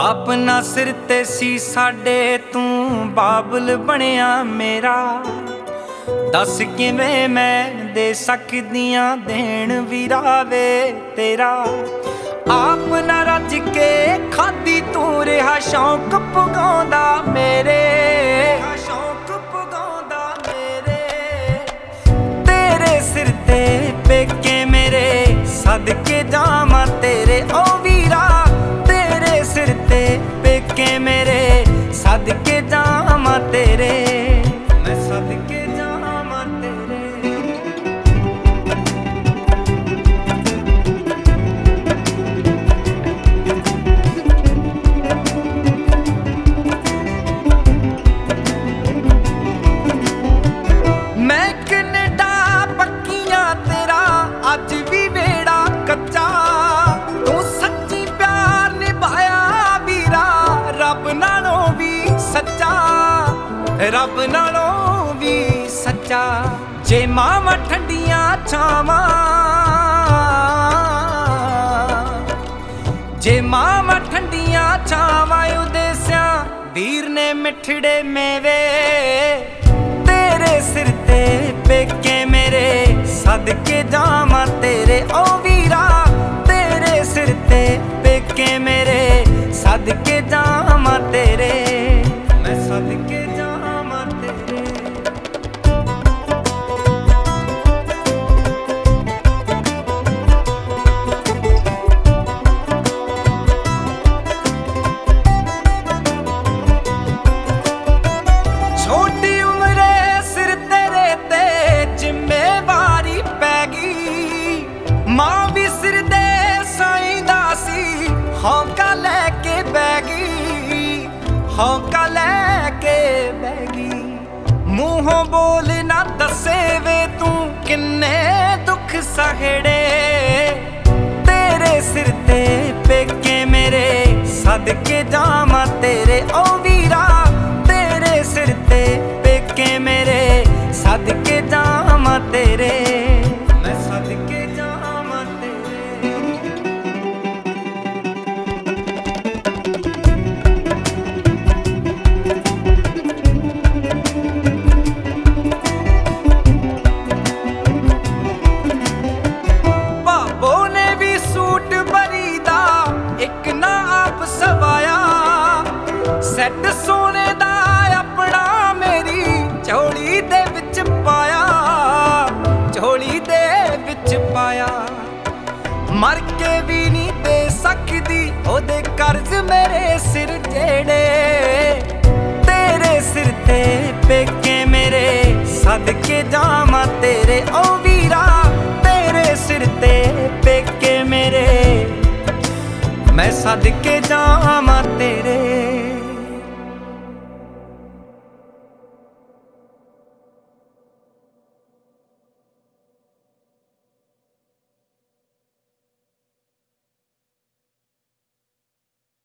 अपना सिर ते सी साडे तू बाबल बनया मेरा। दस किवें मैं दे सकदियां देण वीरावे तेरा। आप ना रज के खादी तू रहा शौक पुगाउंदा मेरे, शौक पुगाउंदा मेरे। तेरे सिर ते पेके मेरे सदके जावां तेरे ओ वीरा। तेरे सिर ते पेके मेरे सदके जावां तेरे, मैं सदके जावां तेरे। मैं कनेडा पक्कियां तेरा अज भी वेड़ा कच्चा। तू सच्ची प्यार निभाया वीरा, रब नालों भी सच्चा, रब नालों भी सच्चा। जे मावां ठंडियां छावां, जे मावां ठंडियां छावां उदेसिया वीर ने मिठड़े मेवे। तेरे सिर ते पेके मेरे सदके जावां तेरे ओ वीरा। तेरे सिर ते पेके मेरे सदके जावां तेरे, मैं सदके जावां तेरे। छोटी उम्रे सिर तेरे ते जिम्मेवारी पै गई। मां भी सिर दे साईंदा सी हौका लैके बह गई, हौका लैके बह गई। मूहों बोल ना दसे वे तू किन्ने दुख सहेड़े। तेरे सिर ते पेके मेरे सदके जावां तेरे ओ वीरा। तेरे सिर ते पेके मेरे सदके जावां तेरे, मैं सदके जावां तेरे। भाबो ने भी सूट बरीदा एक ना आप सवाया। सैट सोने दा अपना मेरी झोली दे विच पाया, झोली दे विच पाया। मर के भी नहीं दे सकदी ओदे कर्ज मेरे सिर जेड़े। तेरे सिर ते पेके मेरे सदके जावां तेरे ओ वीरा। तेरे सिर ते पेके मेरे मैं सदके जावां तेरे।